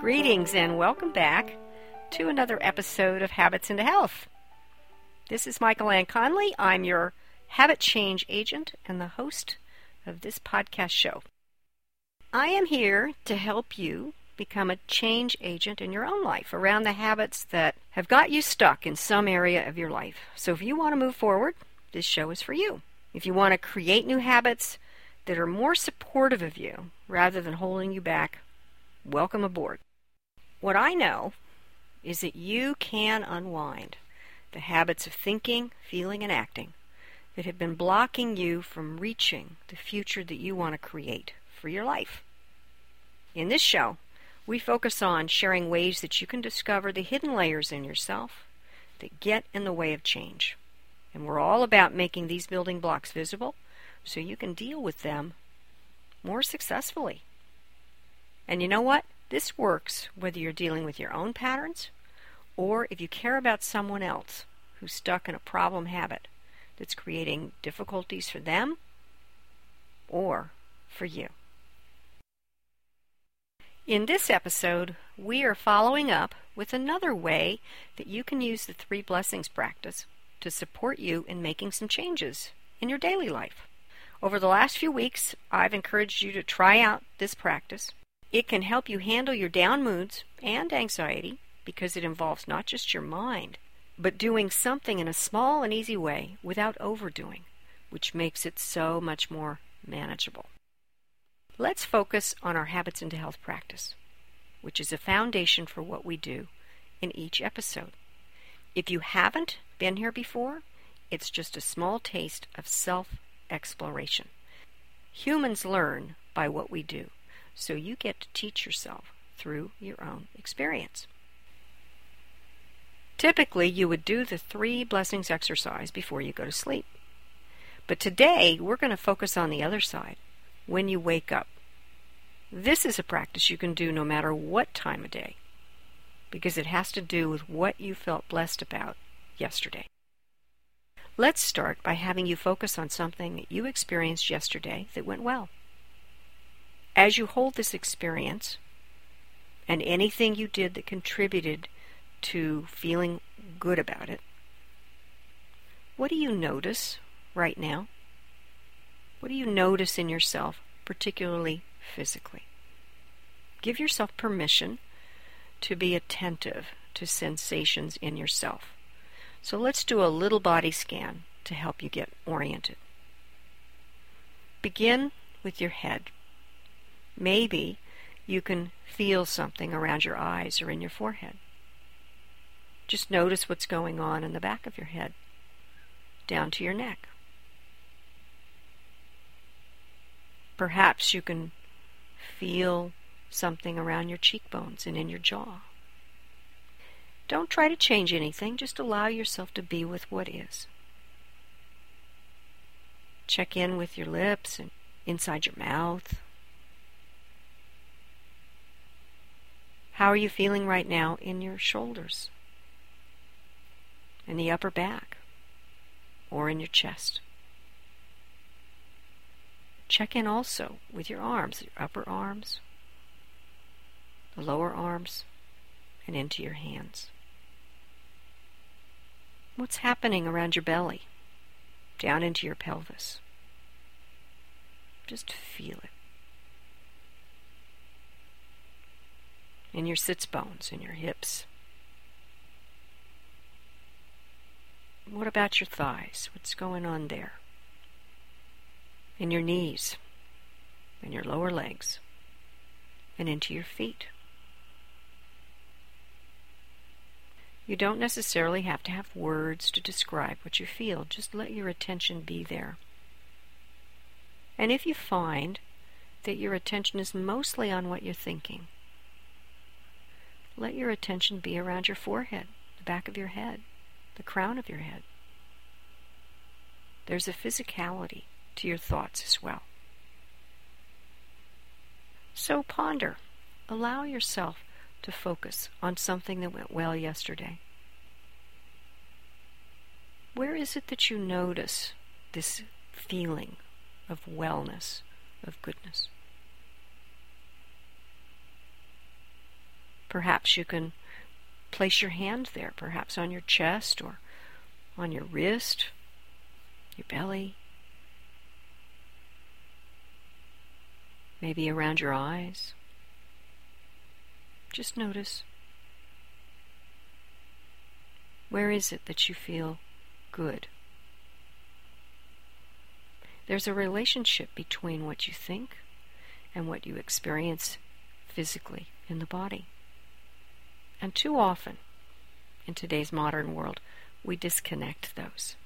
Greetings and welcome back to another episode of Habits into Health. This is Michael Ann Conley. I'm your habit change agent and the host of this podcast show. I am here to help you become a change agent in your own life around the habits that have got you stuck in some area of your life. So if you want to move forward, this show is for you. If you want to create new habits that are more supportive of you rather than holding you back, welcome aboard. What I know is that you can unwind the habits of thinking, feeling, and acting that have been blocking you from reaching the future that you want to create for your life. In this show, we focus on sharing ways that you can discover the hidden layers in yourself that get in the way of change. And we're all about making these building blocks visible so you can deal with them more successfully. And you know what? This works whether you're dealing with your own patterns or if you care about someone else who's stuck in a problem habit that's creating difficulties for them or for you. In this episode, we are following up with another way that you can use the 3 blessings practice to support you in making some changes in your daily life. Over the last few weeks, I've encouraged you to try out this practice. It can help you handle your down moods and anxiety because it involves not just your mind, but doing something in a small and easy way without overdoing, which makes it so much more manageable. Let's focus on our Habits into Health practice, which is a foundation for what we do in each episode. If you haven't been here before, it's just a small taste of self-exploration. Humans learn by what we do, so you get to teach yourself through your own experience. Typically, you would do the 3 blessings exercise before you go to sleep. But today, we're going to focus on the other side, when you wake up. This is a practice you can do no matter what time of day, because it has to do with what you felt blessed about yesterday. Let's start by having you focus on something that you experienced yesterday that went well. As you hold this experience, and anything you did that contributed to feeling good about it, what do you notice right now? What do you notice in yourself, particularly physically? Give yourself permission to be attentive to sensations in yourself. So let's do a little body scan to help you get oriented. Begin with your head. Maybe you can feel something around your eyes or in your forehead. Just notice what's going on in the back of your head, down to your neck. Perhaps you can feel something around your cheekbones and in your jaw. Don't try to change anything, just allow yourself to be with what is. Check in with your lips and inside your mouth. How are you feeling right now in your shoulders, in the upper back, or in your chest? Check in also with your arms, your upper arms, the lower arms, and into your hands. What's happening around your belly, down into your pelvis? Just feel it. In your sits bones, in your hips. What about your thighs? What's going on there? In your knees, in your lower legs, and into your feet. You don't necessarily have to have words to describe what you feel. Just let your attention be there. And if you find that your attention is mostly on what you're thinking, let your attention be around your forehead, the back of your head, the crown of your head. There's a physicality to your thoughts as well. So ponder. Allow yourself to focus on something that went well yesterday. Where is it that you notice this feeling of wellness, of goodness? Perhaps you can place your hand there, perhaps on your chest or on your wrist, your belly, maybe around your eyes. Just notice. Where is it that you feel good? There's a relationship between what you think and what you experience physically in the body. And too often, in today's modern world, we disconnect those.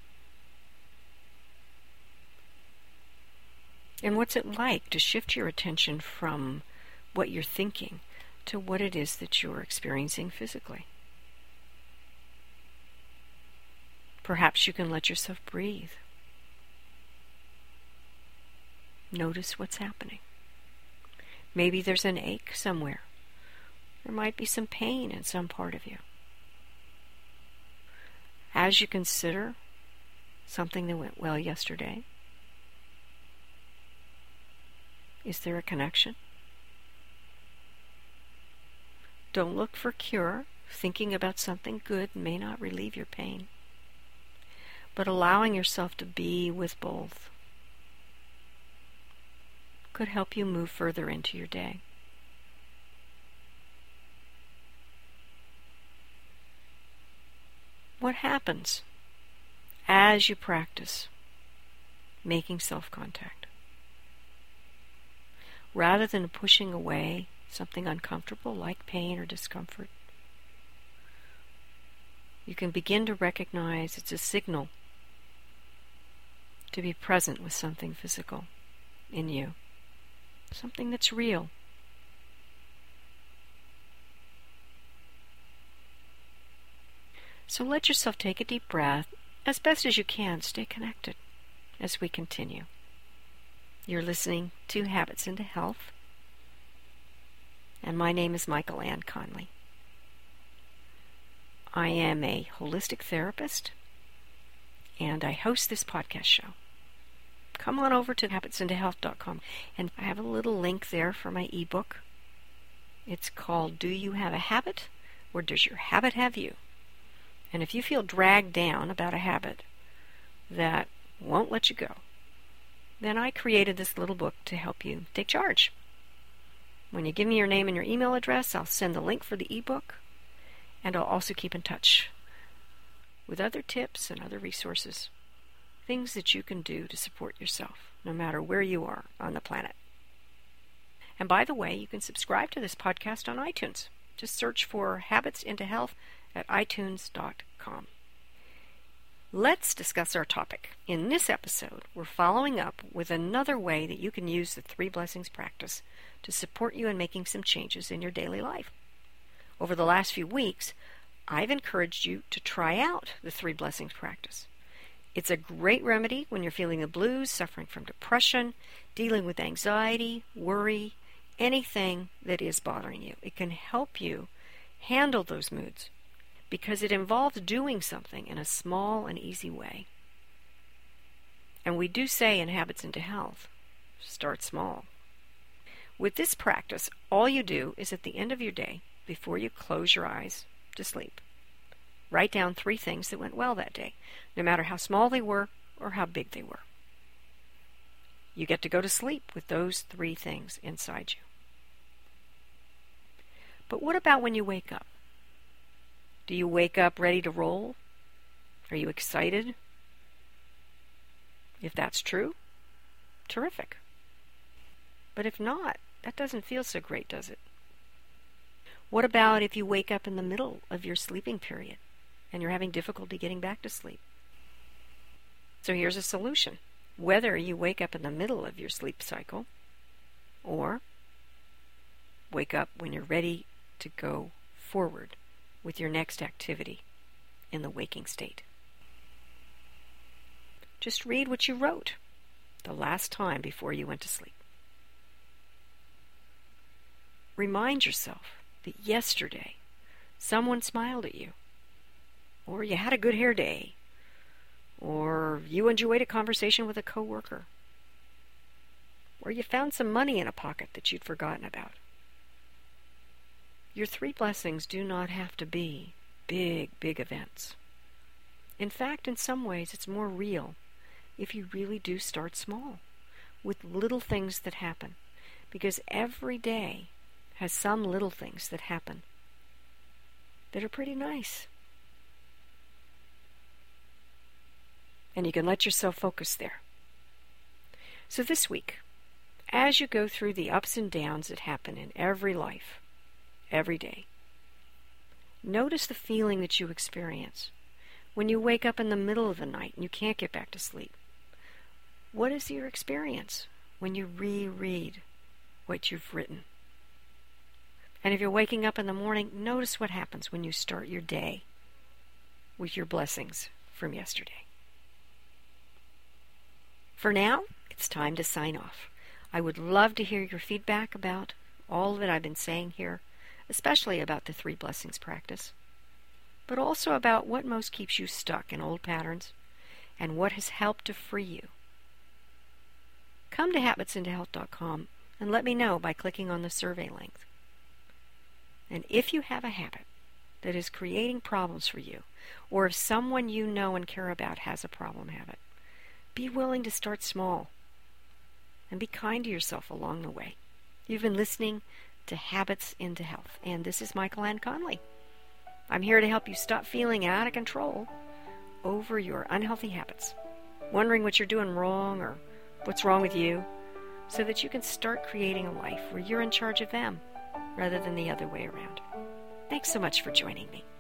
And what's it like to shift your attention from what you're thinking to what it is that you're experiencing physically? Perhaps you can let yourself breathe. Notice what's happening. Maybe there's an ache somewhere. There might be some pain in some part of you. As you consider something that went well yesterday, is there a connection? Don't look for cure. Thinking about something good may not relieve your pain. But allowing yourself to be with both could help you move further into your day. What happens as you practice making self-contact? Rather than pushing away something uncomfortable like pain or discomfort, you can begin to recognize it's a signal to be present with something physical in you, something that's real. So let yourself take a deep breath. As best as you can, stay connected as we continue. You're listening to Habits into Health, and my name is Michael Ann Conley. I am a holistic therapist, and I host this podcast show. Come on over to habitsintohealth.com, and I have a little link there for my ebook. It's called Do You Have a Habit, or Does Your Habit Have You? And if you feel dragged down about a habit that won't let you go, then I created this little book to help you take charge. When you give me your name and your email address, I'll send the link for the ebook, and I'll also keep in touch with other tips and other resources, things that you can do to support yourself, no matter where you are on the planet. And by the way, you can subscribe to this podcast on iTunes. Just search for Habits into Health at itunes.com. Let's discuss our topic. In this episode, we're following up with another way that you can use the 3 Blessings practice to support you in making some changes in your daily life. Over the last few weeks, I've encouraged you to try out the 3 Blessings practice. It's a great remedy when you're feeling the blues, suffering from depression, dealing with anxiety, worry, anything that is bothering you. It can help you handle those moods because it involves doing something in a small and easy way. And we do say in Habits into Health, start small. With this practice, all you do is at the end of your day, before you close your eyes to sleep, write down 3 things that went well that day, no matter how small they were or how big they were. You get to go to sleep with those 3 things inside you. But what about when you wake up? Do you wake up ready to roll? Are you excited? If that's true, terrific. But if not, that doesn't feel so great, does it? What about if you wake up in the middle of your sleeping period and you're having difficulty getting back to sleep? So here's a solution. Whether you wake up in the middle of your sleep cycle or wake up when you're ready to go forward with your next activity in the waking state. Just read what you wrote the last time before you went to sleep. Remind yourself that yesterday someone smiled at you, or you had a good hair day, or you enjoyed a conversation with a coworker, or you found some money in a pocket that you'd forgotten about. Your 3 blessings do not have to be big, big events. In fact, in some ways, it's more real if you really do start small, with little things that happen, because every day has some little things that happen that are pretty nice. And you can let yourself focus there. So this week, as you go through the ups and downs that happen in every life, every day, notice the feeling that you experience when you wake up in the middle of the night and you can't get back to sleep. What is your experience when you reread what you've written? And if you're waking up in the morning, notice what happens when you start your day with your blessings from yesterday. For now, it's time to sign off. I would love to hear your feedback about all that I've been saying here, especially about the 3 blessings practice, but also about what most keeps you stuck in old patterns and what has helped to free you. Come to habitsintohealth.com and let me know by clicking on the survey link. And if you have a habit that is creating problems for you, or if someone you know and care about has a problem habit, be willing to start small and be kind to yourself along the way. You've been listening to Habits into Health, and this is Michael Ann Conley. I'm here to help you stop feeling out of control over your unhealthy habits, wondering what you're doing wrong or what's wrong with you, so that you can start creating a life where you're in charge of them rather than the other way around. Thanks so much for joining me.